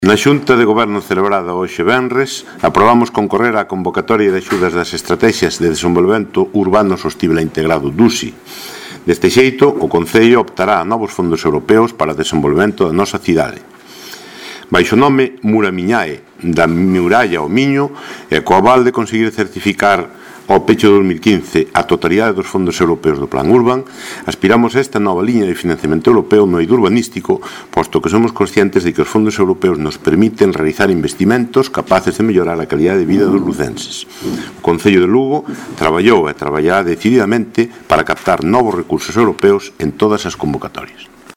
Na Xunta de Goberno celebrada hoxe venres, aprobamos concorrer á convocatoria de axudas das Estratexias de Desenvolvemento Urbano Sostible e Integrado DUSI. Deste xeito, o Concello optará a novos fondos europeos para o desenvolvemento da nosa cidade. Baixo o nome Muramiñae, da Muralla ao Miño, e co aval de conseguir certificar ao pecho de 2015 a totalidade dos fondos europeos do Plan Urban, aspiramos a esta nova liña de financiamento europeo no eido urbanístico, posto que somos conscientes de que os fondos europeos nos permiten realizar investimentos capaces de mellorar a calidade de vida dos lucenses. O Concello de Lugo traballou e traballará decididamente para captar novos recursos europeos en todas as convocatorias.